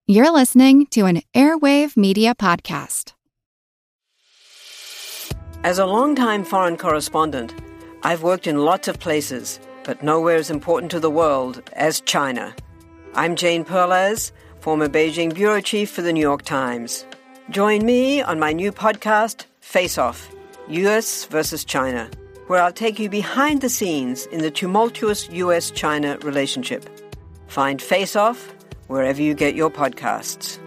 You're listening to an Airwave Media Podcast. As a longtime foreign correspondent, I've worked in lots of places, but nowhere as important to the world as China. I'm Jane Perlez, former Beijing bureau chief for the New York Times. Join me on my new podcast, Face Off, U.S. versus China, where I'll take you behind the scenes in the tumultuous U.S.-China relationship. Find Face Off wherever you get your podcasts.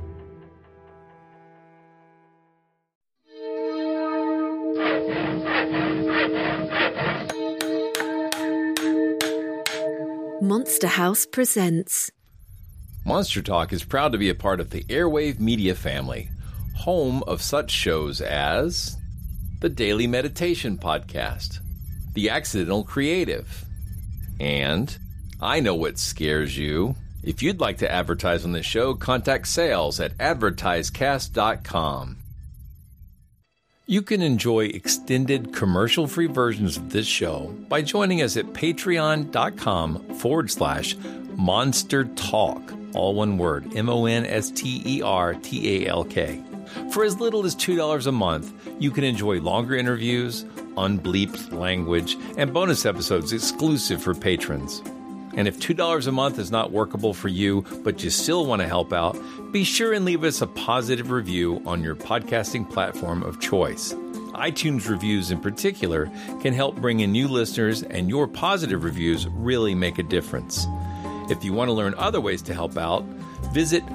Monster House presents. Monster Talk is proud to be a part of the Airwave Media family, home of such shows as the Daily Meditation Podcast, The Accidental Creative, and I Know What Scares You. If you'd like to advertise on this show, contact sales at advertisecast.com. You can enjoy extended commercial-free versions of this show by joining us at patreon.com/Monster Talk. All one word, MONSTERTALK. For as little as $2 a month, you can enjoy longer interviews, unbleeped language, and bonus episodes exclusive for patrons. And if $2 a month is not workable for you, but you still want to help out, be sure and leave us a positive review on your podcasting platform of choice. iTunes reviews in particular can help bring in new listeners, and your positive reviews really make a difference. If you want to learn other ways to help out, visit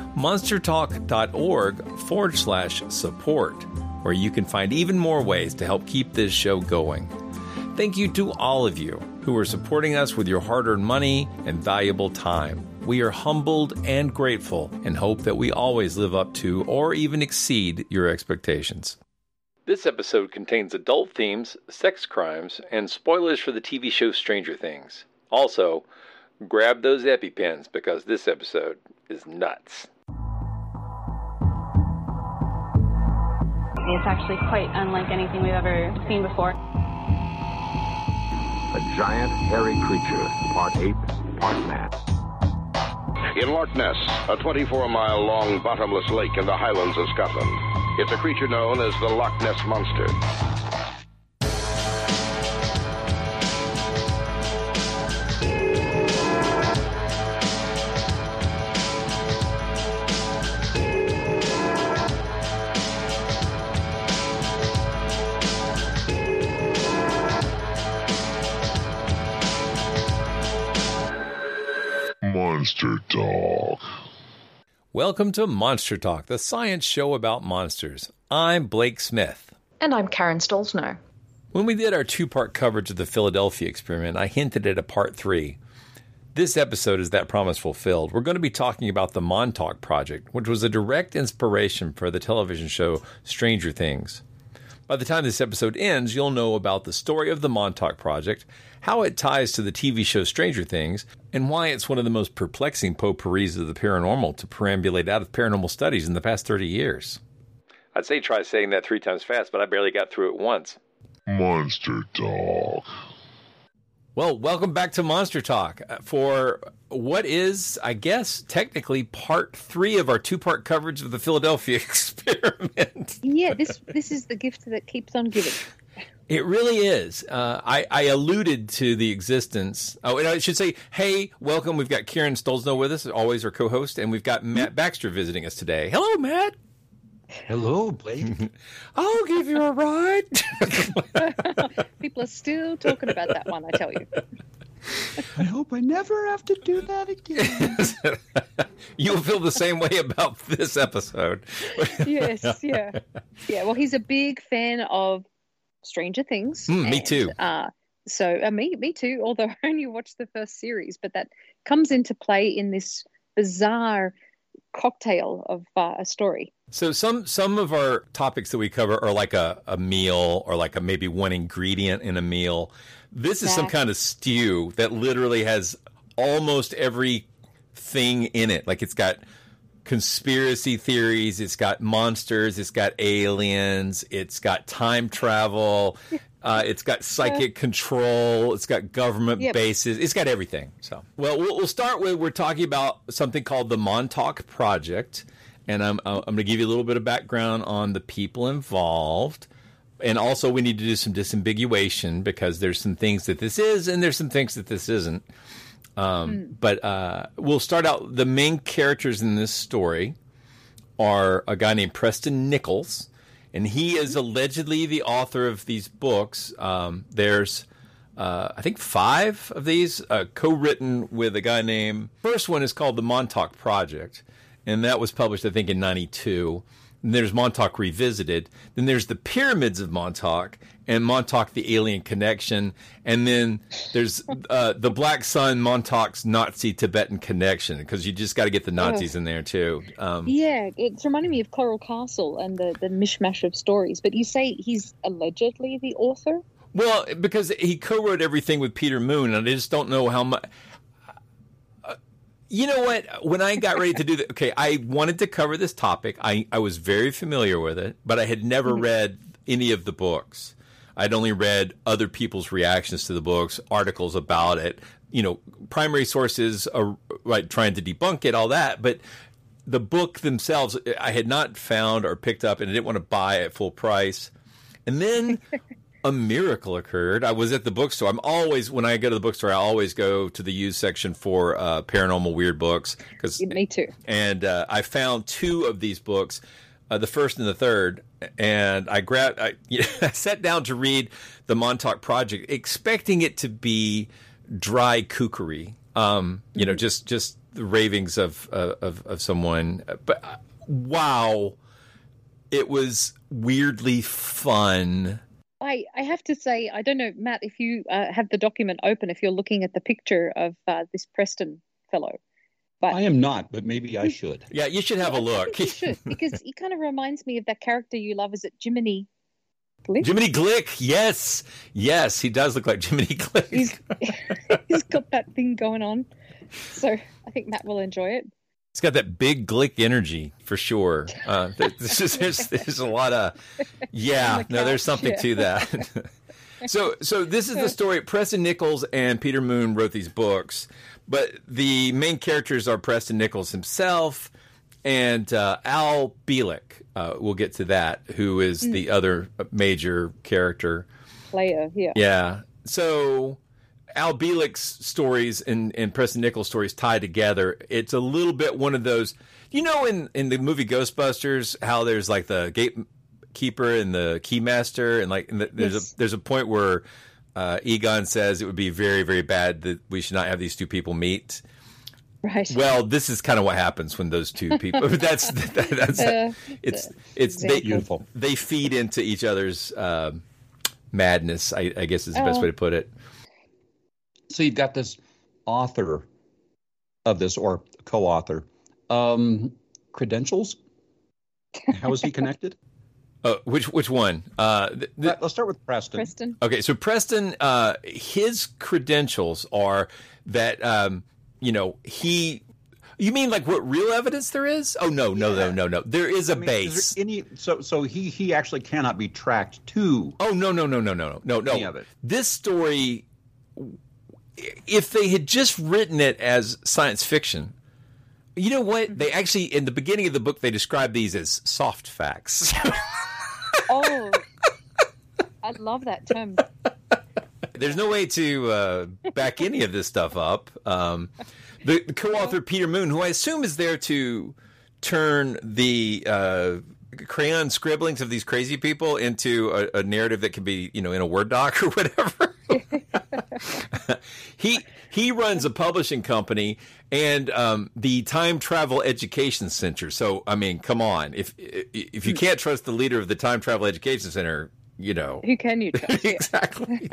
monstertalk.org/support, where you can find even more ways to help keep this show going. Thank you to all of you who are supporting us with your hard-earned money and valuable time. We are humbled and grateful and hope that we always live up to or even exceed your expectations. This episode contains adult themes, sex crimes, and spoilers for the TV show Stranger Things. Also, grab those EpiPens because this episode is nuts. It's actually quite unlike anything we've ever seen before. A giant, hairy creature, part ape, part man. In Loch Ness, a 24-mile-long bottomless lake in the Highlands of Scotland. It's a creature known as the Loch Ness Monster. Monster Talk. Welcome to Monster Talk, the science show about monsters. I'm Blake Smith. And I'm Karen Stolzno. When we did our two-part coverage of the Philadelphia experiment, I hinted at a part 3. This episode is that promise fulfilled. We're going to be talking about the Montauk Project, which was a direct inspiration for the television show Stranger Things. By the time this episode ends, you'll know about the story of the Montauk Project, how it ties to the TV show Stranger Things, and why it's one of the most perplexing potpourris of the paranormal to perambulate out of paranormal studies in the past 30 years. I'd say try saying that 3 times fast, but I barely got through it once. Monster Talk. Well, welcome back to Monster Talk for what is, I guess, technically part 3 of our 2-part coverage of the Philadelphia experiment. Yeah, this is the gift that keeps on giving. It really is. I alluded to the existence. Oh, and I should say, hey, welcome. We've got Karen Stolzno with us, always our co-host, and we've got Matt Baxter visiting us today. Hello, Matt. Hello, Blake. I'll give you a ride. People are still talking about that one, I tell you. I hope I never have to do that again. You'll feel the same way about this episode. Yes, yeah. Yeah, well, he's a big fan of Stranger Things. Me too. Me too, although I only watched the first series, but that comes into play in this bizarre cocktail of a story. So some of our topics that we cover are like a meal or like maybe one ingredient in a meal. This is some kind of stew that literally has almost everything in it. Like it's got conspiracy theories, it's got monsters, it's got aliens, it's got time travel, It's got psychic control. It's got government bases. It's got everything. So, well, we'll start with, we're talking about something called the Montauk Project. And I'm going to give you a little bit of background on the people involved. And also we need to do some disambiguation because there's some things that this is and there's some things that this isn't. But we'll start out. The main characters in this story are a guy named Preston Nichols. And he is allegedly the author of these books. There's, I think, 5 of these co-written with a guy named... First one is called The Montauk Project. And that was published, I think, in 92. And there's Montauk Revisited. Then there's The Pyramids of Montauk and Montauk, the Alien Connection. And then there's The Black Sun, Montauk's Nazi-Tibetan Connection, because you just got to get the Nazis in there, too. Yeah, it's reminding me of Coral Castle and the mishmash of stories. But you say he's allegedly the author? Well, because he co-wrote everything with Peter Moon, and I just don't know how much... You know what? When I got ready to do that, okay, I wanted to cover this topic. I was very familiar with it, but I had never read any of the books. I'd only read other people's reactions to the books, articles about it, primary sources are trying to debunk it, all that. But the book themselves, I had not found or picked up, and I didn't want to buy at full price. And then a miracle occurred. I was at the bookstore. When I go to the bookstore, I always go to the used section for paranormal weird books. Me too. And I found 2 of these books, the first and the third, and I sat down to read the Montauk Project, expecting it to be dry kookery, just the ravings of someone. But wow, it was weirdly fun. I have to say, I don't know, Matt, if you have the document open, if you're looking at the picture of this Preston fellow. But I am not, but maybe I should. Yeah, you should have a look. You should, because he kind of reminds me of that character you love. Is it Jiminy Glick? Jiminy Glick, yes. Yes, he does look like Jiminy Glick. He's got that thing going on. So I think Matt will enjoy it. It's got that big Glick energy for sure. There's a lot of, there's something to that. So this is the story. Preston Nichols and Peter Moon wrote these books, but the main characters are Preston Nichols himself and Al Bielek. We'll get to that, who is the other major character. Player, yeah. Yeah. So Al Bielek's stories and Preston Nichols' stories tied together. It's a little bit one of those, in the movie Ghostbusters, how there's like the gatekeeper and the keymaster, and there's a point where Egon says it would be very, very bad that we should not have these 2 people meet. Right. Well, this is kind of what happens when those 2 people. It's beautiful. They feed into each other's madness. I guess is the best way to put it. So you've got this author of this, or co-author. Credentials? How is he connected? Which one? Let's start with Preston. Preston. Okay, so Preston, his credentials are that, he... You mean like what real evidence there is? Oh, no. There is a base. Is there so he actually cannot be tracked to... Oh, no. Any of it. This story... If they had just written it as science fiction, you know what? They actually, in the beginning of the book, they describe these as soft facts. Oh, I love that term. There's no way to back any of this stuff up. The co-author, Peter Moon, who I assume is there to turn the crayon scribblings of these crazy people into a narrative that can be, in a Word doc or whatever. He runs a publishing company and the Time Travel Education Center. So, I mean, come on. If you can't trust the leader of the Time Travel Education Center, who can you trust? Exactly.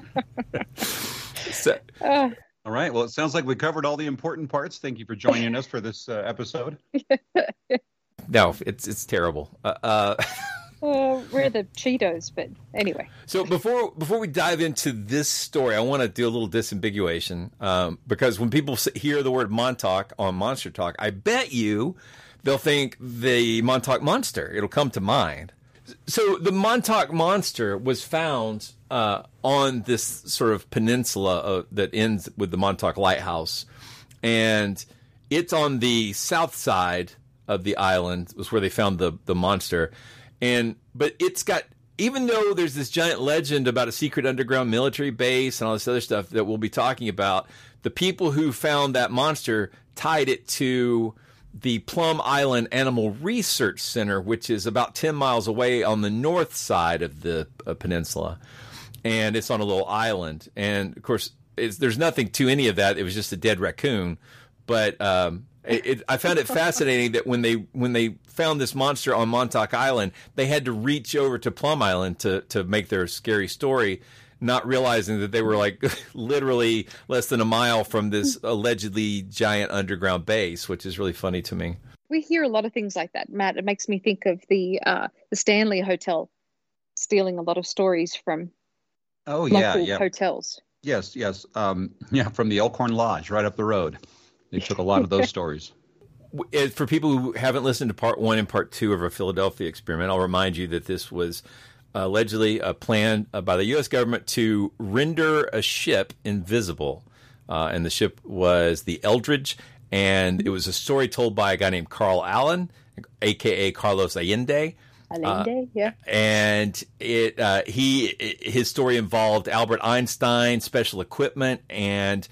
All right. Well, it sounds like we covered all the important parts. Thank you for joining us for this episode. No, it's terrible. We're the Cheetos, but anyway. So before we dive into this story, I want to do a little disambiguation because when people hear the word Montauk on Monster Talk, I bet you they'll think the Montauk Monster. It'll come to mind. So the Montauk Monster was found on this sort of peninsula that ends with the Montauk Lighthouse, and it's on the south side of the island was where they found the monster, but it's got, even though there's this giant legend about a secret underground military base and all this other stuff that we'll be talking about, the people who found that monster tied it to the Plum Island Animal Research Center, which is about 10 miles away on the north side of the peninsula. And it's on a little island. And, of course, there's nothing to any of that. It was just a dead raccoon. But I found it fascinating that when they found this monster on Montauk Island, they had to reach over to Plum Island to make their scary story, not realizing that they were like literally less than a mile from this allegedly giant underground base, which is really funny to me. We hear a lot of things like that, Matt. It makes me think of the Stanley Hotel stealing a lot of stories from local hotels. Yes. From the Elkhorn Lodge right up the road. They took a lot of those stories. For people who haven't listened to part 1 and part 2 of our Philadelphia experiment, I'll remind you that this was allegedly a plan by the U.S. government to render a ship invisible. And the ship was the Eldridge, and it was a story told by a guy named Carl Allen, a.k.a. Carlos Allende. Yeah. And his story involved Albert Einstein, special equipment, and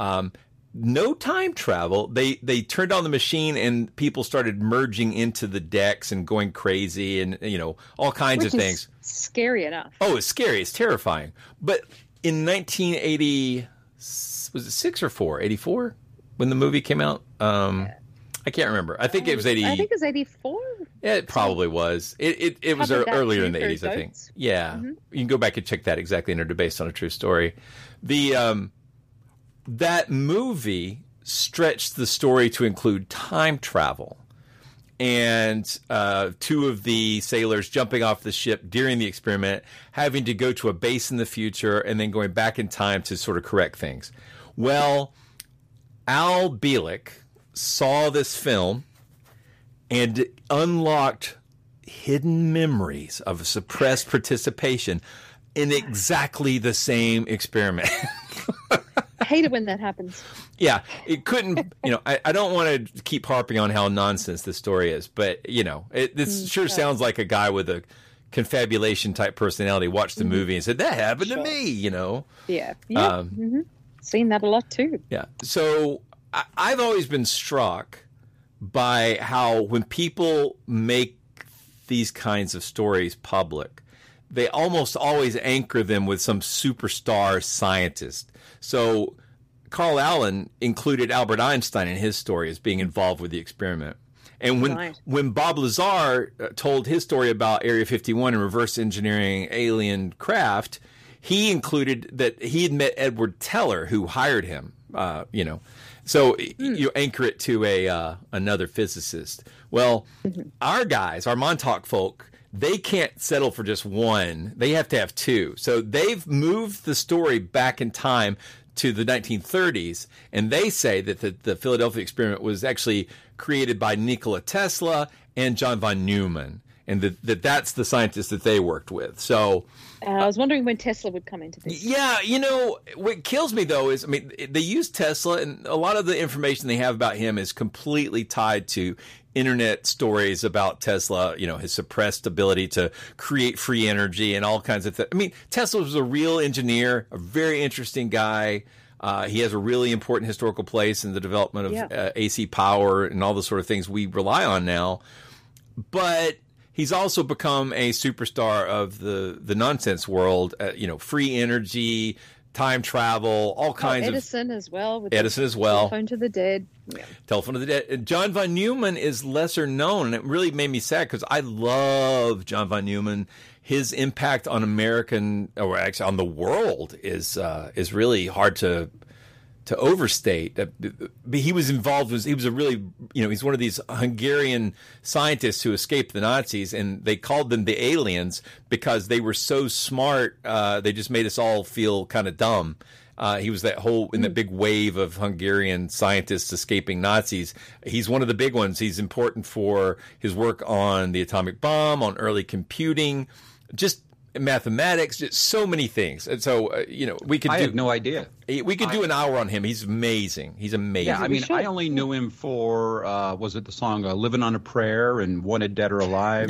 no time travel. They turned on the machine and people started merging into the decks and going crazy and, all kinds of things. Scary enough. Oh, it's scary. It's terrifying. But in 1980, was it 6 or 4? 84 when the movie came out? I can't remember. I think it was 80. I think it was 84. Yeah, it probably was. It was earlier in the 80s, I think. Yeah. Mm-hmm. You can go back and check that exactly in based on a true story. That movie stretched the story to include time travel and 2 of the sailors jumping off the ship during the experiment, having to go to a base in the future and then going back in time to sort of correct things. Well, Al Bielek saw this film and unlocked hidden memories of suppressed participation in exactly the same experiment. I hate it when that happens. Yeah, it couldn't, I don't want to keep harping on how nonsense this story is, but, this sure sounds like a guy with a confabulation type personality watched the movie and said, that happened to me, Yeah. Seen that a lot too. Yeah. So I've always been struck by how when people make these kinds of stories public, they almost always anchor them with some superstar scientist. So Carl Allen included Albert Einstein in his story as being involved with the experiment. And when Bob Lazar told his story about Area 51 and reverse engineering alien craft, he included that he had met Edward Teller, who hired him, So you anchor it to another physicist. Well, our guys, our Montauk folk, they can't settle for just one. They have to have 2. So they've moved the story back in time to the 1930s, and they say that the Philadelphia experiment was actually created by Nikola Tesla and John von Neumann, and that's the scientist that they worked with. So I was wondering when Tesla would come into this. Yeah, what kills me, though, is, they use Tesla, and a lot of the information they have about him is completely tied to internet stories about Tesla, his suppressed ability to create free energy and all kinds of things. Tesla was a real engineer, a very interesting guy. He has a really important historical place in the development of AC power and all the sort of things we rely on now. But he's also become a superstar of the nonsense world, free energy, time travel, all kinds Edison as well. Telephone to the Dead. Yeah. Telephone to the Dead. And John von Neumann is lesser known, and it really made me sad because I love John von Neumann. His impact on on the world is really hard to overstate. He was involved. He was a really, he's one of these Hungarian scientists who escaped the Nazis, and they called them the aliens because they were so smart. They just made us all feel kind of dumb. He was in that big wave of Hungarian scientists escaping Nazis. He's one of the big ones. He's important for his work on the atomic bomb, on early computing, just mathematics, just so many things. And so, we could. I had no idea. We could do an hour on him. He's amazing. He's amazing. Yeah, I mean, I only knew him for was it the song "Living on a Prayer" and "Wanted Dead or Alive."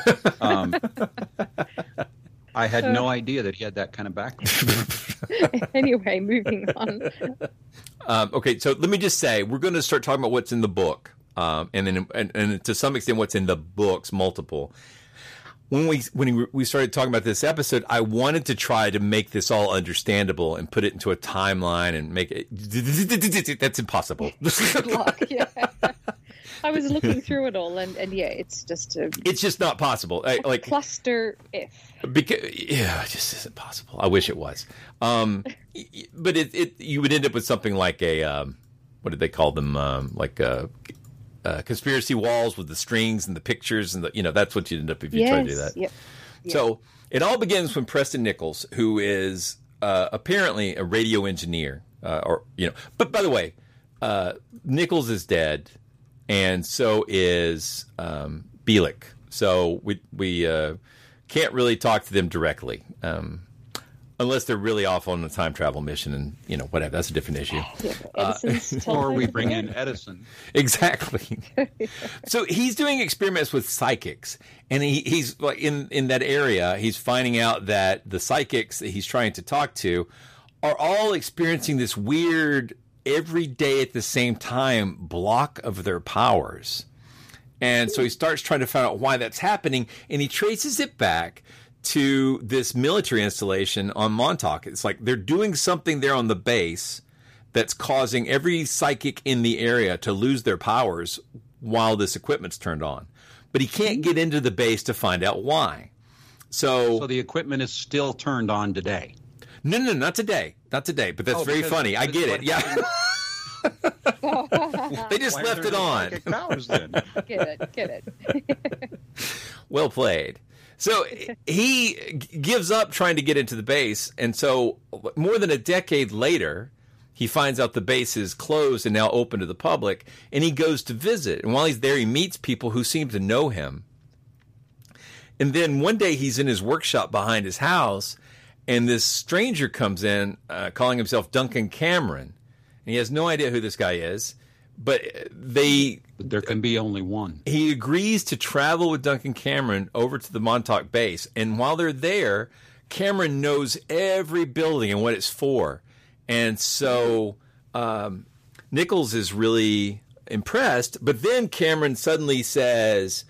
I had no idea that he had that kind of background. Anyway, moving on. Okay, so let me just say, we're going to start talking about what's in the book, and then to some extent what's in the books, multiple. When we started talking about this episode, I wanted to try to make this all understandable and put it into a timeline and make it. That's impossible. Good luck. Yeah. I was looking through it all, and yeah, it's just not possible. Like cluster if. Because it just isn't possible. I wish it was. But you would end up with something like a what did they call them? Conspiracy walls with the strings and the pictures and that's what you'd end up if you try to do that. Yep. So it all begins when Preston Nichols, who is apparently a radio engineer, But by the way, Nichols is dead. And so is Bielik. So we can't really talk to them directly, unless they're really off on a time travel mission, and whatever. That's a different issue. Or we bring in Edison. Exactly. So he's doing experiments with psychics, and he's like in that area. He's finding out that the psychics that he's trying to talk to are all experiencing this weird, every day at the same time block of their powers. And so he starts trying to find out why that's happening, and he traces it back to this military installation on Montauk. It's like they're doing something there on the base that's causing every psychic in the area to lose their powers while this equipment's turned on. But he can't get into the base to find out why. So the equipment is still turned on today. No, not today. Not today, but that's very funny. I get it. Yeah. They just left it on. Powers, then? Get it. Well played. So he gives up trying to get into the base, and so more than a decade later, he finds out the base is closed and now open to the public, and he goes to visit. And while he's there, he meets people who seem to know him. And then one day he's in his workshop behind his house, and this stranger comes in calling himself Duncan Cameron. And he has no idea who this guy is, but there can be only one. He agrees to travel with Duncan Cameron over to the Montauk base. And while they're there, Cameron knows every building and what it's for. And so Nichols is really impressed. But then Cameron suddenly says,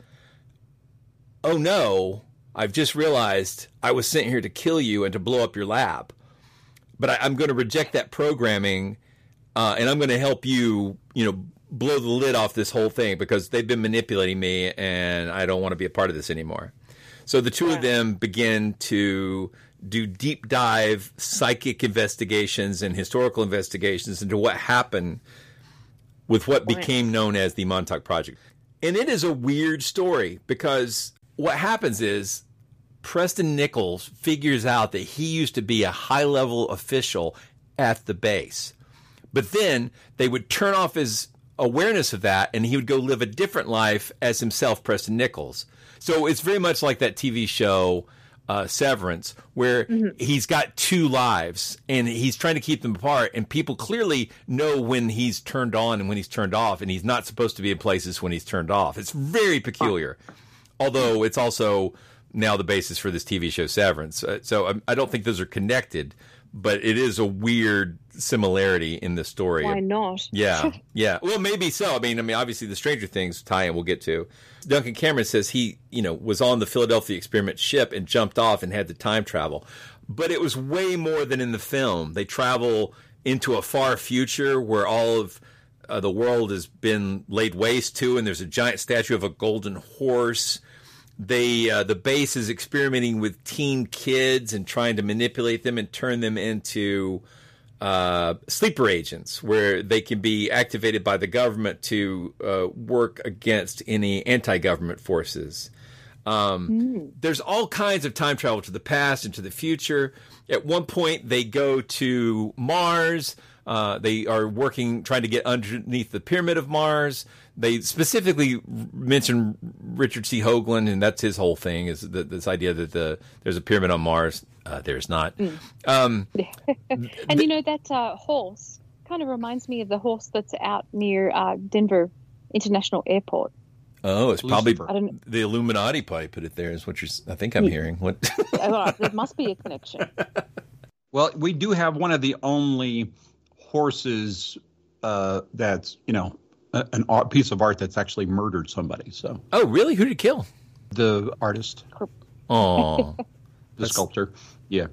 "Oh, no, I've just realized I was sent here to kill you and to blow up your lab. But I'm going to reject that programming, and I'm going to help you, blow the lid off this whole thing because they've been manipulating me, and I don't want to be a part of this anymore." So the two of them begin to do deep dive psychic investigations and historical investigations into what happened with what became known as the Montauk Project. And it is a weird story because what happens is Preston Nichols figures out that he used to be a high-level official at the base. But then they would turn off his awareness of that, and he would go live a different life as himself, Preston Nichols. So it's very much like that TV show Severance, where he's got two lives, and he's trying to keep them apart, and people clearly know when he's turned on and when he's turned off, and he's not supposed to be in places when he's turned off. It's very peculiar. Although it's also now the basis for this TV show Severance. So I don't think those are connected, but it is a weird similarity in the story. Why not? Yeah. Well, maybe so. I mean, obviously the Stranger Things tie-in we'll get to. Duncan Cameron says he, was on the Philadelphia Experiment ship and jumped off and had to time travel. But it was way more than in the film. They travel into a far future where all of the world has been laid waste to, and there's a giant statue of a golden horse. The base is experimenting with teen kids and trying to manipulate them and turn them into sleeper agents, where they can be activated by the government to work against any anti-government forces. There's all kinds of time travel to the past and to the future. At one point, they go to Mars. They are trying to get underneath the pyramid of Mars. They specifically mention Richard C. Hoagland, and that's his whole thing, is this idea that there's a pyramid on Mars. There's not. And that horse kind of reminds me of the horse that's out near Denver International Airport. Oh, it's probably the Illuminati probably put it there, is what I think I'm hearing. What? There must be a connection. Well, we do have one of the only horses that's, a piece of art that's actually murdered somebody. So. Oh, really? Who did it kill? The artist. Oh. The sculptor. Yeah.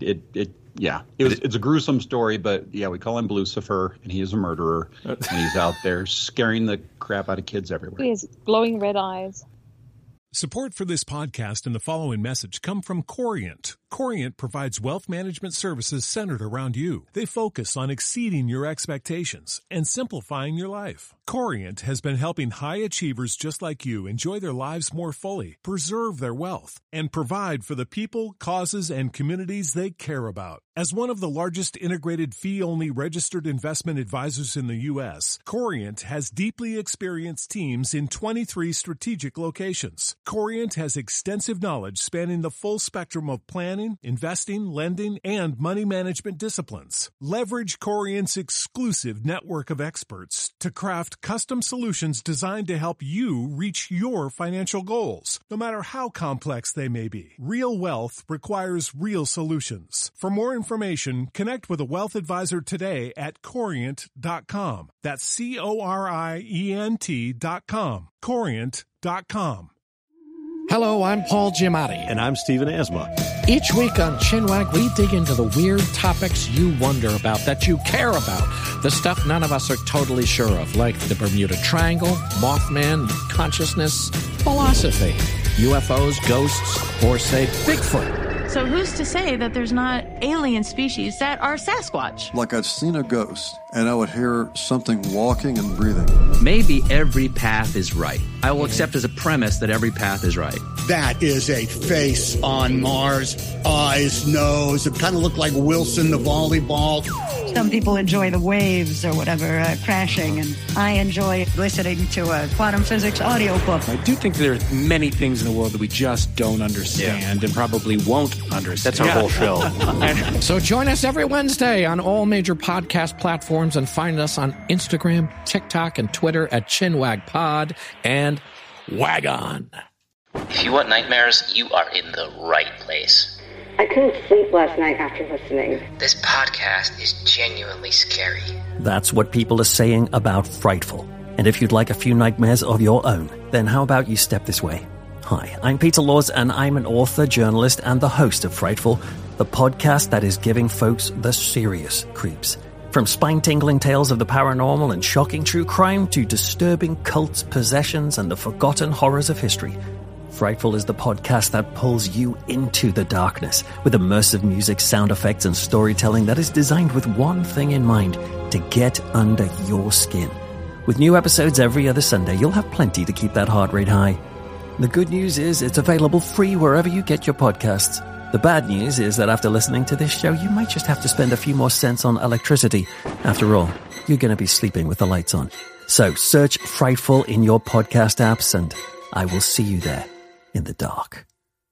It's a gruesome story, but yeah, we call him Lucifer, and he is a murderer, and he's out there scaring the crap out of kids everywhere. He has glowing red eyes. Support for this podcast and the following message come from Corient. Corient provides wealth management services centered around you. They focus on exceeding your expectations and simplifying your life. Corient has been helping high achievers just like you enjoy their lives more fully, preserve their wealth, and provide for the people, causes, and communities they care about. As one of the largest integrated fee-only registered investment advisors in the U.S., Corient has deeply experienced teams in 23 strategic locations. Corient has extensive knowledge spanning the full spectrum of planning, investing, lending, and money management disciplines. Leverage Corient's exclusive network of experts to craft custom solutions designed to help you reach your financial goals, no matter how complex they may be. Real wealth requires real solutions. For more information, connect with a wealth advisor today at Corient.com. That's Corient.com. Corient.com. Hello, I'm Paul Giamatti. And I'm Stephen Asma. Each week on Chinwag, we dig into the weird topics you wonder about, that you care about. The stuff none of us are totally sure of, like the Bermuda Triangle, Mothman, consciousness, philosophy, UFOs, ghosts, or, say, Bigfoot. So who's to say that there's not alien species that are Sasquatch? Like I'd seen a ghost, and I would hear something walking and breathing. Maybe every path is right. I will accept as a premise that every path is right. That is a face on Mars. Eyes, nose. It kind of looked like Wilson the volleyball. Some people enjoy the waves or whatever crashing, and I enjoy listening to a quantum physics audiobook. I do think there are many things in the world that we just don't understand and probably won't understand. That's our whole show. So join us every Wednesday on all major podcast platforms and find us on Instagram, TikTok, and Twitter at ChinwagPod and Wagon. If you want nightmares, you are in the right place. I couldn't sleep last night after listening. This podcast is genuinely scary. That's what people are saying about Frightful. And if you'd like a few nightmares of your own, then how about you step this way? Hi, I'm Peter Laws, and I'm an author, journalist, and the host of Frightful, the podcast that is giving folks the serious creeps. From spine-tingling tales of the paranormal and shocking true crime to disturbing cults, possessions, and the forgotten horrors of history, Frightful is the podcast that pulls you into the darkness with immersive music, sound effects, and storytelling that is designed with one thing in mind: to get under your skin. With new episodes every other Sunday, you'll have plenty to keep that heart rate high. The good news is it's available free wherever you get your podcasts. The bad news is that after listening to this show, you might just have to spend a few more cents on electricity. After all, you're going to be sleeping with the lights on. So search Frightful in your podcast apps, and I will see you there in the dark.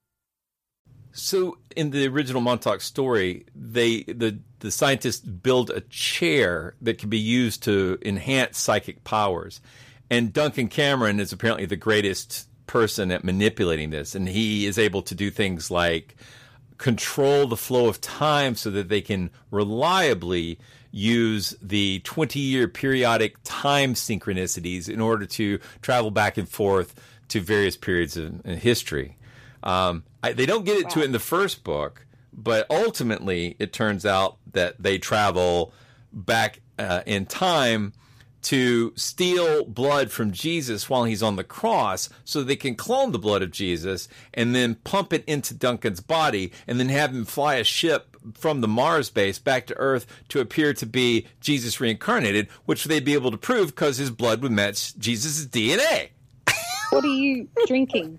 So in the original Montauk story, the scientists build a chair that can be used to enhance psychic powers. And Duncan Cameron is apparently the greatest person at manipulating this. And he is able to do things like control the flow of time so that they can reliably use the 20-year periodic time synchronicities in order to travel back and forth to various periods in history. They don't get to it in the first book, but ultimately it turns out that they travel back in time to steal blood from Jesus while he's on the cross so they can clone the blood of Jesus and then pump it into Duncan's body and then have him fly a ship from the Mars base back to Earth to appear to be Jesus reincarnated, which they'd be able to prove because his blood would match Jesus' DNA. What are you drinking?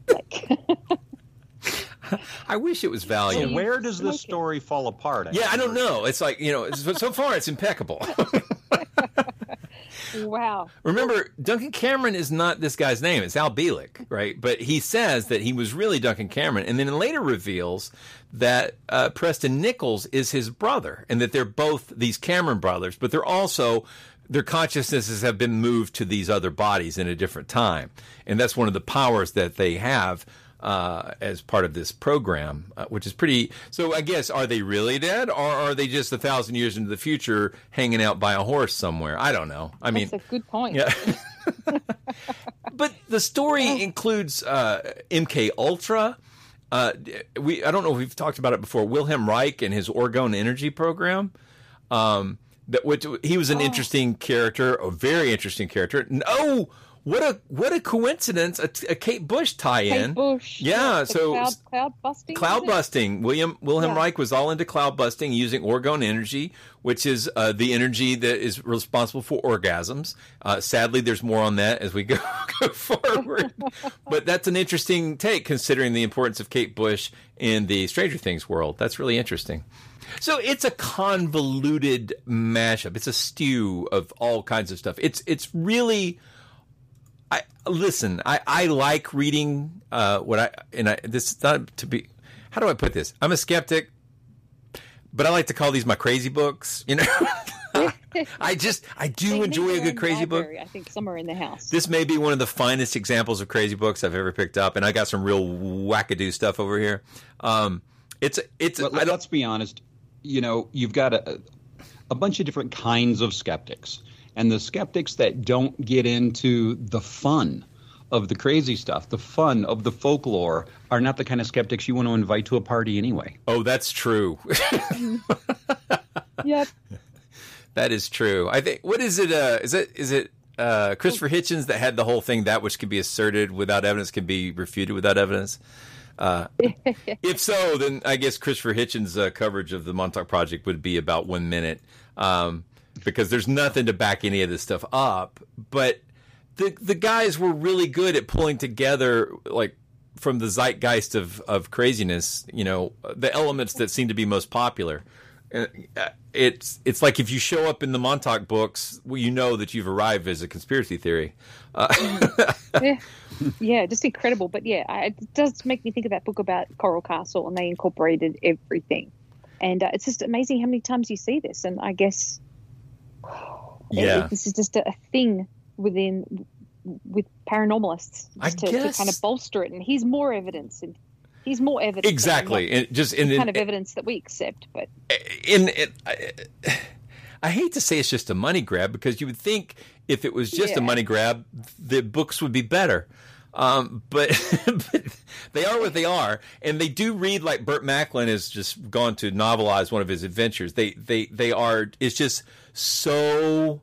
I wish it was Valium. So where does this story fall apart? Yeah, I don't know. It's like, so far it's impeccable. Wow. Remember, Duncan Cameron is not this guy's name. It's Al Bielek, right? But he says that he was really Duncan Cameron, and then later reveals that Preston Nichols is his brother, and that they're both these Cameron brothers, but they're also, their consciousnesses have been moved to these other bodies in a different time. And that's one of the powers that they have as part of this program, which is pretty. So I guess, are they really dead, or are they just 1,000 years into the future hanging out by a horse somewhere? I don't know. I mean, that's a good point. Yeah. But the story includes MK Ultra. I don't know if we've talked about it before. Wilhelm Reich and his Orgone Energy program. He was an interesting character, a very interesting character. Oh, what a coincidence! A Kate Bush tie-in. Kate Bush. Yeah. So cloud busting. Cloud busting. Wilhelm Reich was all into cloud busting using Orgone Energy, which is the energy that is responsible for orgasms. Sadly, there's more on that as we go forward. But that's an interesting take, considering the importance of Kate Bush in the Stranger Things world. That's really interesting. So it's a convoluted mashup. It's a stew of all kinds of stuff. It's really. I like reading this is not to be. How do I put this? I'm a skeptic, but I like to call these my crazy books. You know, I do enjoy a good crazy book. I think somewhere in the house. This may be one of the finest examples of crazy books I've ever picked up, and I got some real wackadoo stuff over here. Let's be honest. You know, you've got a bunch of different kinds of skeptics. And the skeptics that don't get into the fun of the crazy stuff, the fun of the folklore, are not the kind of skeptics you want to invite to a party anyway. Oh, that's true. Yep. That is true. I think. What is it? Is it Christopher Hitchens that had the whole thing, that which can be asserted without evidence can be refuted without evidence? If so, then I guess Christopher Hitchens' coverage of the Montauk Project would be about 1 minute. Because there's nothing to back any of this stuff up. But the guys were really good at pulling together, like, from the zeitgeist of craziness, you know, the elements that seem to be most popular. It's like if you show up in the Montauk books, well, you know that you've arrived as a conspiracy theory. Yeah, just incredible. But yeah, it does make me think of that book about Coral Castle, and they incorporated everything. And it's just amazing how many times you see this. And I guess... Yeah, this is just a thing with paranormalists to kind of bolster it, and here's more evidence, exactly, and just kind of evidence that we accept. But I hate to say it's just a money grab, because you would think if it was just a money grab, the books would be better. But they are what they are, and they do read like Burt Macklin has just gone to novelize one of his adventures. They are. It's just so.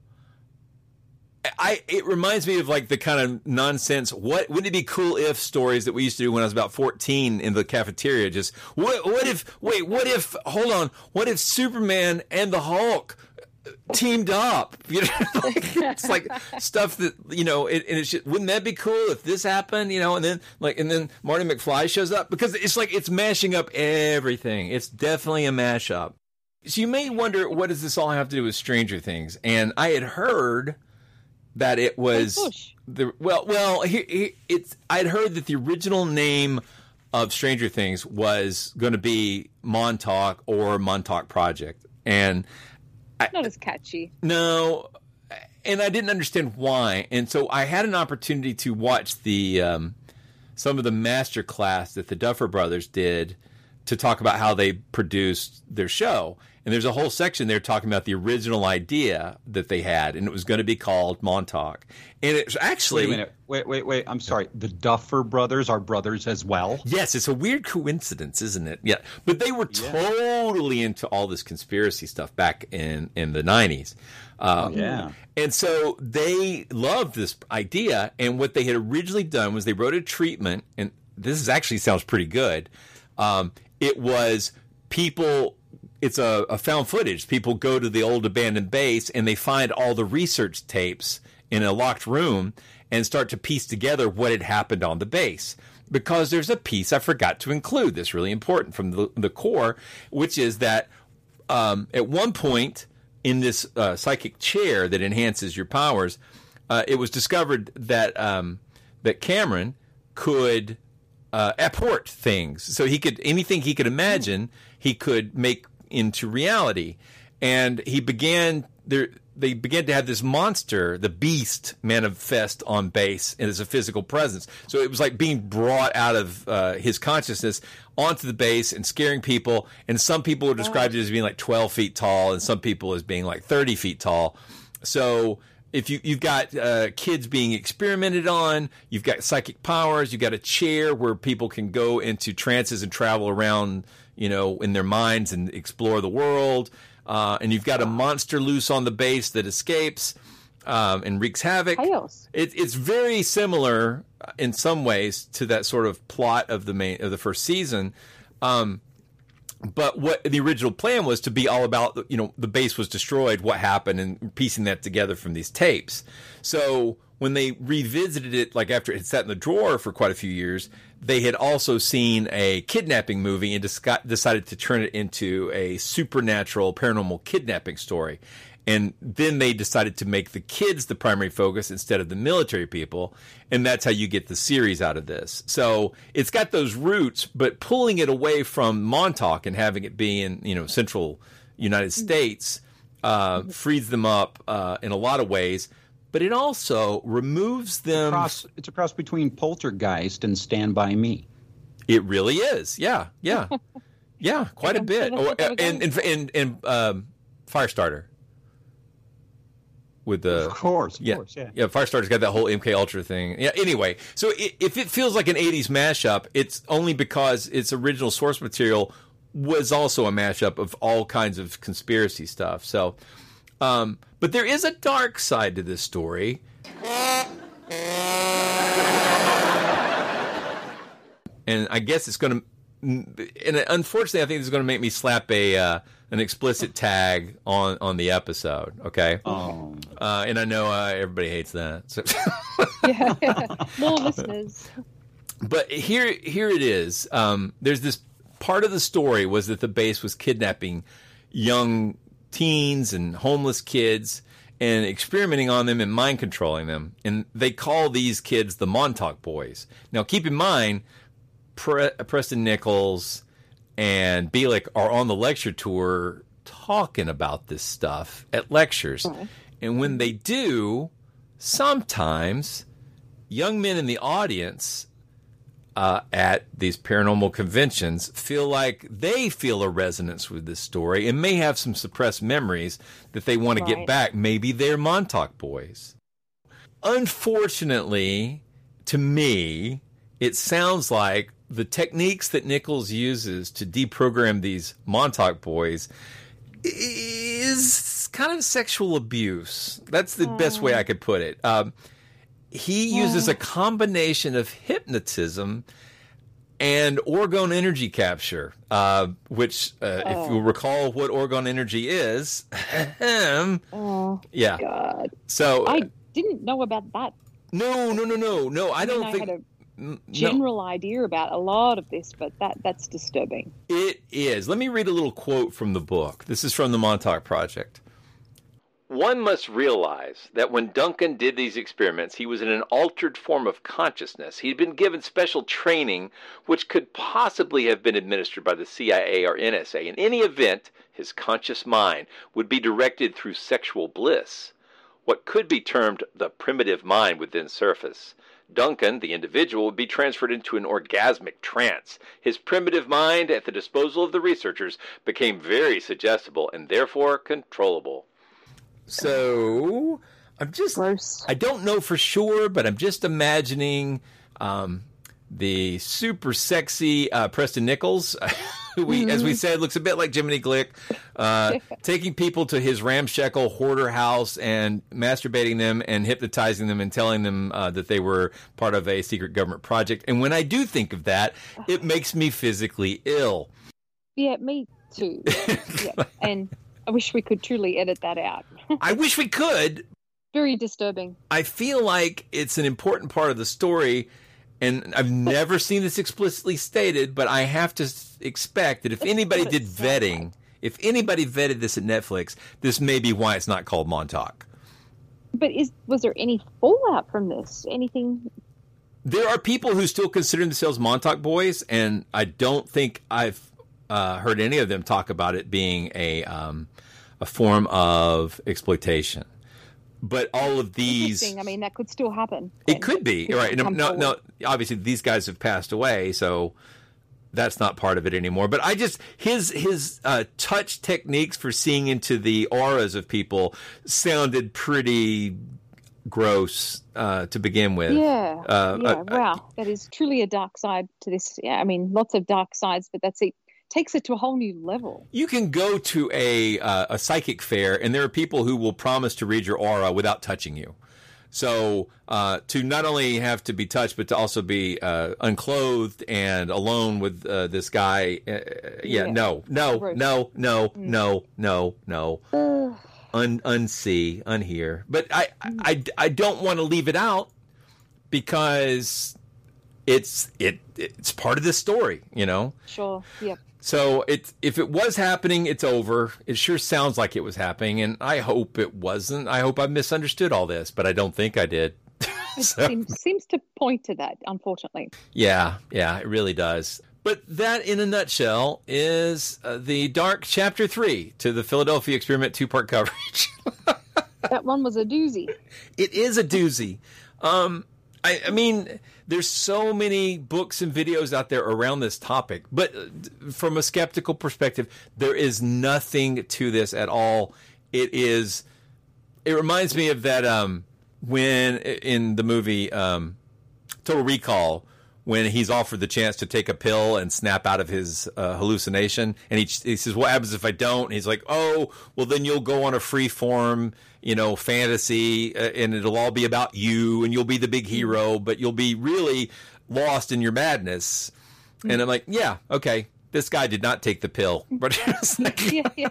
It reminds me of like the kind of nonsense. Wouldn't it be cool if stories that we used to do when I was about 14 in the cafeteria? Just what if hold on, what if Superman and the Hulk teamed up? You know, it's like stuff that, you know, and it's just, wouldn't that be cool if this happened? You know, and then Marty McFly shows up, because it's like it's mashing up everything. It's definitely a mashup. So you may wonder, what does this all have to do with Stranger Things? And I had heard that it was I'd heard that the original name of Stranger Things was going to be Montauk or Montauk Project, and not as catchy. No, and I didn't understand why. And so I had an opportunity to watch the some of the master class that the Duffer Brothers did to talk about how they produced their show. And there's a whole section there talking about the original idea that they had, and it was going to be called Montauk. And it's actually... Wait a minute. Wait. I'm sorry. The Duffer Brothers are brothers as well? Yes, it's a weird coincidence, isn't it? Yeah. But they were totally into all this conspiracy stuff back in the 90s. And so they loved this idea, and what they had originally done was they wrote a treatment, and this actually sounds pretty good. It was people... It's a found footage. People go to the old abandoned base and they find all the research tapes in a locked room and start to piece together what had happened on the base. Because there's a piece I forgot to include that's really important from the core, which is that at one point in this psychic chair that enhances your powers, it was discovered that that Cameron could apport things. So anything he could imagine, he could make into reality. And they began to have this monster, the Beast, manifest on base as a physical presence. So it was like being brought out of his consciousness onto the base and scaring people. And some people would describe it as being like 12 feet tall, and some people as being like 30 feet tall. So if you've got kids being experimented on, you've got psychic powers, you've got a chair where people can go into trances and travel around, in their minds and explore the world. And you've got a monster loose on the base that escapes and wreaks havoc. Chaos. It's very similar in some ways to that sort of plot of the first season. But what the original plan was to be all about, the base was destroyed, what happened, and piecing that together from these tapes. So when they revisited it, like after it had sat in the drawer for quite a few years, they had also seen a kidnapping movie and decided to turn it into a supernatural paranormal kidnapping story. And then they decided to make the kids the primary focus instead of the military people. And that's how you get the series out of this. So it's got those roots, but pulling it away from Montauk and having it be in, central United States frees them up in a lot of ways. But it also removes them. It's a cross between Poltergeist and Stand By Me. It really is. Yeah. Yeah, quite a bit. And Firestarter. With the of course, yeah. Firestarter's got that whole MK Ultra thing. Yeah. Anyway, so if it feels like an '80s mashup, it's only because its original source material was also a mashup of all kinds of conspiracy stuff. So, but there is a dark side to this story. And I guess it's going to. And unfortunately, I think it's going to make me slap an explicit tag on the episode. Okay. Oh. And I know everybody hates that. So. Yeah. More listeners. But here it is. There's this part of the story was that the base was kidnapping young teens and homeless kids and experimenting on them and mind controlling them. And they call these kids the Montauk Boys. Now, keep in mind, Preston Nichols and Bielik are on the lecture tour talking about this stuff at lectures. Right. And when they do, sometimes young men in the audience at these paranormal conventions feel like they feel a resonance with this story and may have some suppressed memories that they want to get back. Maybe they're Montauk Boys. Unfortunately, to me, it sounds like the techniques that Nichols uses to deprogram these Montauk Boys is kind of sexual abuse. That's the best way I could put it. He uses a combination of hypnotism and orgone energy capture, which, if you recall what orgone energy is, yeah. God. So I didn't know about that. No. I don't think. I had a general idea about a lot of this, but that's disturbing. It is. Let me read a little quote from the book. This is from the Montauk Project. One must realize that when Duncan did these experiments, he was in an altered form of consciousness. He'd been given special training which could possibly have been administered by the CIA or NSA. In any event, his conscious mind would be directed through sexual bliss, what could be termed the primitive mind within surface. Duncan, the individual, would be transferred into an orgasmic trance. His primitive mind, at the disposal of the researchers, became very suggestible and therefore controllable. So, I'm just, gross. I don't know for sure, but I'm just imagining the super sexy Preston Nichols, who as we said, looks a bit like Jiminy Glick, taking people to his ramshackle hoarder house and masturbating them and hypnotizing them and telling them that they were part of a secret government project. And when I do think of that, it makes me physically ill. Yeah, me too. Yeah. And I wish we could truly edit that out. I wish we could. Very disturbing. I feel like it's an important part of the story, and I've never seen this explicitly stated, but I have to expect that if anybody did vetting if anybody vetted this at Netflix, this may be why it's not called Montauk. But was there any fallout from this? Anything? There are people who still consider themselves Montauk boys, and I don't think I've heard any of them talk about it being a form of exploitation. But all of these, I mean, that could still happen. It could be, right? No. Obviously, these guys have passed away, so that's not part of it anymore. But his touch techniques for seeing into the auras of people sounded pretty gross to begin with. Yeah. Wow, that is truly a dark side to this. Yeah, I mean, lots of dark sides, but that's it. Takes it to a whole new level. You can go to a psychic fair, and there are people who will promise to read your aura without touching you. So to not only have to be touched, but to also be unclothed and alone with this guy. No. Unsee, unhear. But I don't want to leave it out because it's part of this story, you know? Sure, yep. So if it was happening, it's over. It sure sounds like it was happening, and I hope it wasn't. I hope I misunderstood all this, but I don't think I did. It seems to point to that, unfortunately. Yeah, it really does. But that, in a nutshell, is the Dark Chapter 3 to the Philadelphia Experiment 2-part coverage. That one was a doozy. It is a doozy. I mean, there's so many books and videos out there around this topic, but from a skeptical perspective, there is nothing to this at all. It reminds me of that when in the movie Total Recall, when he's offered the chance to take a pill and snap out of his hallucination, and he says, "What happens if I don't?" And he's like, "Oh, well, then you'll go on a free form, fantasy, and it'll all be about you, and you'll be the big hero, but you'll be really lost in your madness." And I'm like, "Yeah, okay, this guy did not take the pill." But yeah.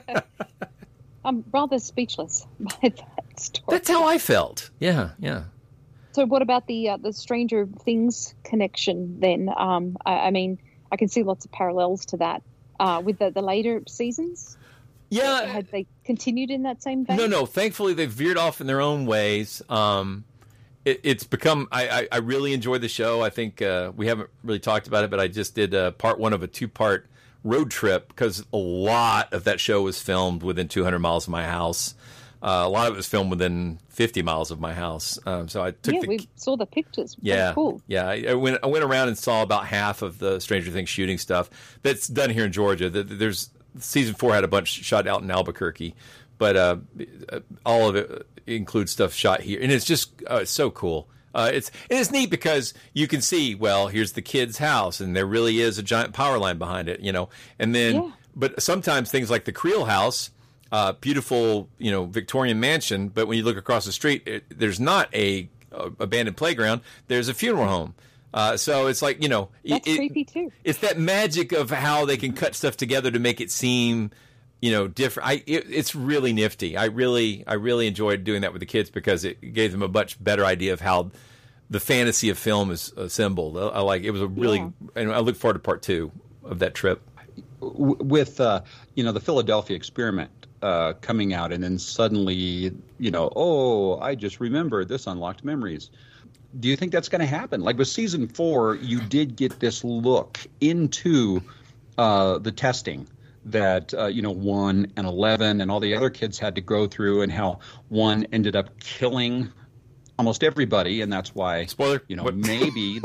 I'm rather speechless by that story. That's how I felt. Yeah. So what about the Stranger Things connection then? I mean, I can see lots of parallels to that with the later seasons. Yeah. Had they continued in that same vein? No. Thankfully, they've veered off in their own ways. It's become, I really enjoyed the show. I think we haven't really talked about it, but I just did part 1 of a 2-part road trip because a lot of that show was filmed within 200 miles of my house. A lot of it was filmed within 50 miles of my house. So I took we saw the pictures. Yeah, cool. Yeah. I went around and saw about half of the Stranger Things shooting stuff that's done here in Georgia. There's season 4 had a bunch shot out in Albuquerque, but all of it includes stuff shot here, and it's just it's so cool. It's neat because you can see, well, here's the kid's house, and there really is a giant power line behind it, And then, but sometimes things like the Creel house. Beautiful, Victorian mansion, but when you look across the street, there's not a abandoned playground. There's a funeral home. So it's like, that's creepy too. It's that magic of how they can cut stuff together to make it seem, different. It's really nifty. I really enjoyed doing that with the kids because it gave them a much better idea of how the fantasy of film is assembled. It was a really, and I look forward to part 2 of that trip. With the Philadelphia Experiment coming out, and then suddenly, I just remembered this unlocked memories. Do you think that's going to happen? Like with season 4, you did get this look into the testing that 1 and 11 and all the other kids had to go through, and how 1 ended up killing almost everybody, and that's why spoiler. Maybe.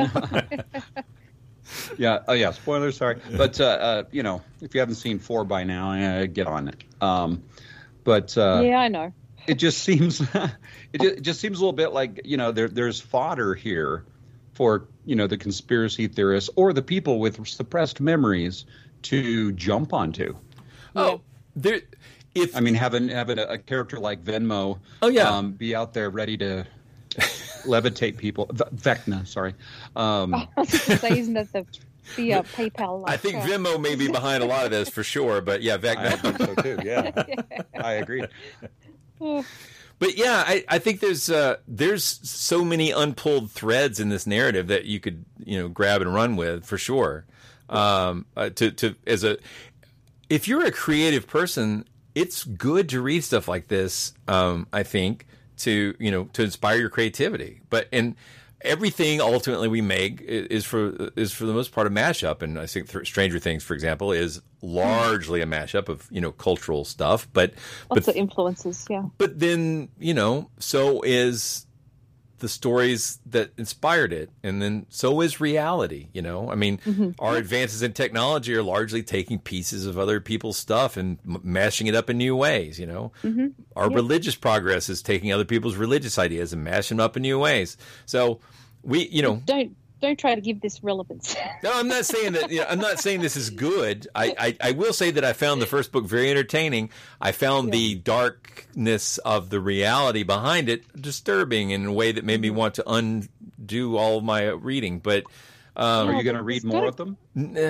Yeah. Oh, yeah. Spoiler. Sorry, but if you haven't seen 4 by now, get on it. Yeah, I know. It just seems it just seems a little bit like there's fodder here for the conspiracy theorists or the people with suppressed memories to jump onto. Oh, having a character like Venmo. Oh yeah. Be out there ready to levitate people. Vecna, sorry. I was just going to say, isn't that the PayPal? I think Venmo may be behind a lot of this for sure, but yeah, Vecna. I think so too. Yeah, I agree. But yeah, I think there's so many unpulled threads in this narrative that you could grab and run with for sure. if you're a creative person, it's good to read stuff like this, I think, to inspire your creativity. And everything ultimately we make is for the most part a mashup. And I think Stranger Things, for example, is largely a mashup of, cultural stuff. But lots of influences, yeah. But then, so is the stories that inspired it, and then so is reality. Our advances in technology are largely taking pieces of other people's stuff and mashing it up in new ways. Our religious progress is taking other people's religious ideas and mashing them up in new ways. So we, don't try to give this relevance. No, I'm not saying that. I'm not saying this is good. I will say that I found the first book very entertaining. I found the darkness of the reality behind it disturbing in a way that made me want to undo all of my reading. But are you going to read more of them?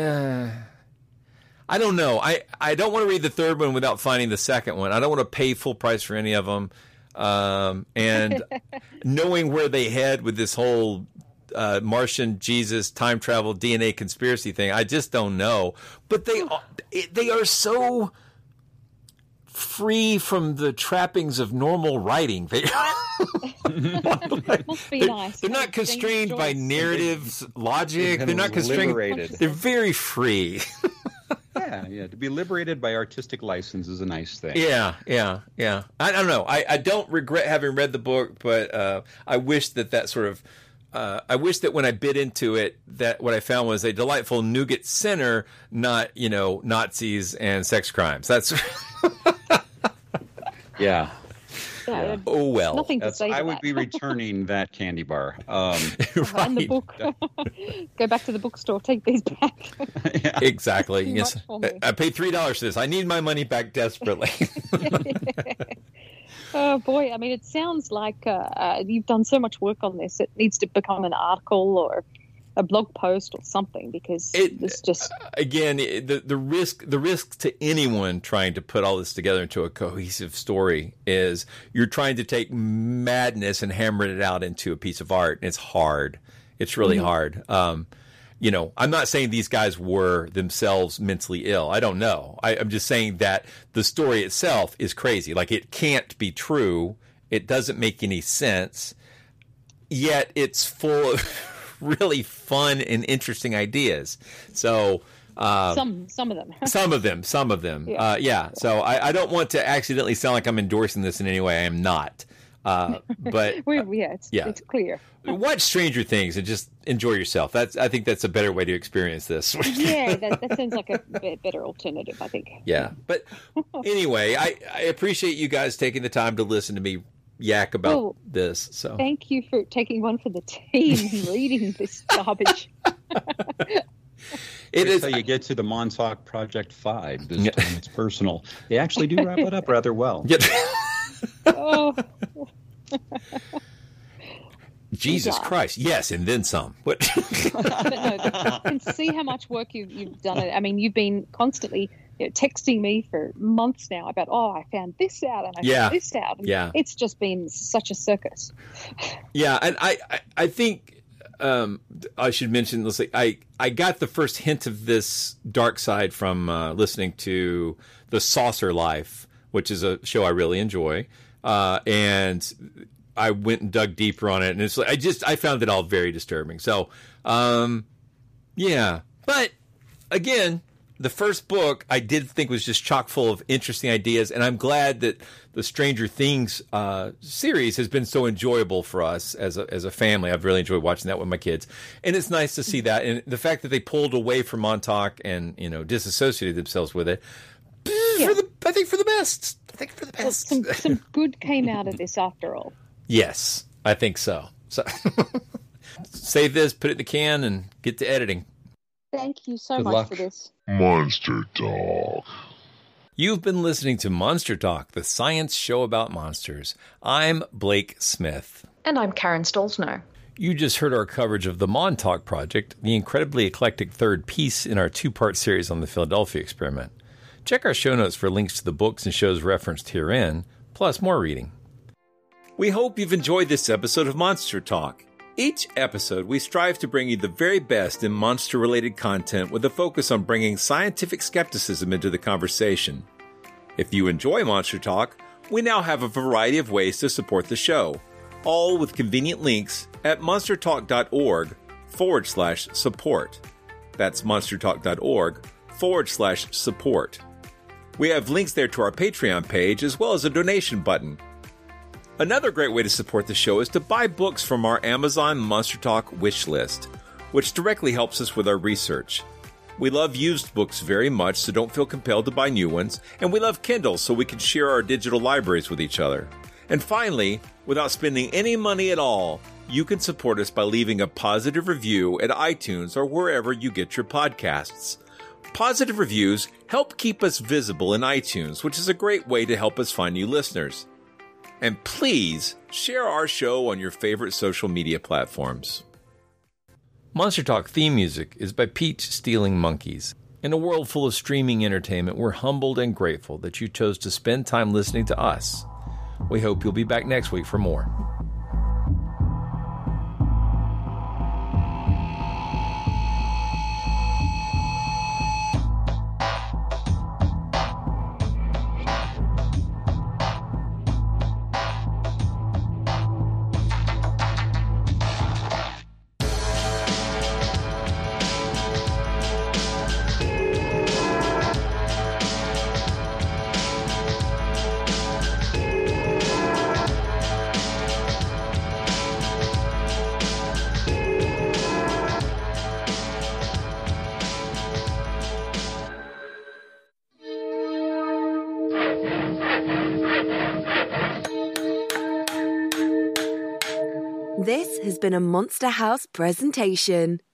I don't know. I don't want to read the third one without finding the second one. I don't want to pay full price for any of them. And knowing where they head with this whole Martian Jesus time travel DNA conspiracy thing, I just don't know. But they are so free from the trappings of normal writing. Must be nice. They're not constrained by narratives, logic. They're not constrained. Liberated. They're very free. Yeah. To be liberated by artistic license is a nice thing. Yeah. I don't know. I don't regret having read the book, but I wish that sort of. I wish that when I bit into it, that what I found was a delightful nougat center, not Nazis and sex crimes. That's yeah. Oh well. Nothing to say to I would that. be returning that candy bar. And the book. Go back to the bookstore. Take these back. Exactly. Yes. I paid $3 for this. I need my money back desperately. Oh boy! I mean, it sounds like you've done so much work on this. It needs to become an article or a blog post or something, because it's just again the risk to anyone trying to put all this together into a cohesive story is you're trying to take madness and hammer it out into a piece of art, and it's hard. It's really hard. I'm not saying these guys were themselves mentally ill. I don't know. I'm just saying that the story itself is crazy. Like, it can't be true. It doesn't make any sense. Yet it's full of really fun and interesting ideas. So some of them. some of them. Yeah. So I don't want to accidentally sound like I'm endorsing this in any way. I am not. But it's clear. Watch Stranger Things and just enjoy yourself. I think that's a better way to experience this. Yeah, that sounds like a better alternative, I think. Yeah, but anyway, I appreciate you guys taking the time to listen to me yak about this. So thank you for taking one for the team and reading this garbage. It is how you get to the Montauk Project 5. This time it's personal. They actually do wrap it up rather well. Oh. Jesus Christ. Yes, and then some. But I can see how much work you've done. I mean, you've been constantly texting me for months now about, I found this out and I found this out. And it's just been such a circus. Yeah, and I think I should mention, let's say, I got the first hint of this dark side from listening to The Saucer Life, which is a show I really enjoy. And I went and dug deeper on it, and it's like I found it all very disturbing. So, yeah. But again, the first book I did think was just chock full of interesting ideas, and I'm glad that the Stranger Things series has been so enjoyable for us as a family. I've really enjoyed watching that with my kids, and it's nice to see that. And the fact that they pulled away from Montauk and disassociated themselves with it. I think for the best. Well, some good came out of this after all. Yes, I think so. So save this, put it in the can, and get to editing. Thank you so Good much luck. for this. Monster Talk. You've been listening to Monster Talk, the science show about monsters. I'm Blake Smith. And I'm Karen Stolzno. You just heard our coverage of the Montauk Project, the incredibly eclectic third piece in our two-part series on the Philadelphia experiment. Check our show notes for links to the books and shows referenced herein, plus more reading. We hope you've enjoyed this episode of Monster Talk. Each episode, we strive to bring you the very best in monster-related content with a focus on bringing scientific skepticism into the conversation. If you enjoy Monster Talk, we now have a variety of ways to support the show, all with convenient links at monstertalk.org/support. That's monstertalk.org/support. We have links there to our Patreon page as well as a donation button. Another great way to support the show is to buy books from our Amazon Monster Talk wish list, which directly helps us with our research. We love used books very much, so don't feel compelled to buy new ones, and we love Kindle so we can share our digital libraries with each other. And finally, without spending any money at all, you can support us by leaving a positive review at iTunes or wherever you get your podcasts. Positive reviews help keep us visible in iTunes, which is a great way to help us find new listeners. And please share our show on your favorite social media platforms. Monster Talk theme music is by Peach Stealing Monkeys. In a world full of streaming entertainment, we're humbled and grateful that you chose to spend time listening to us. We hope you'll be back next week for more. This has been a Monster House presentation.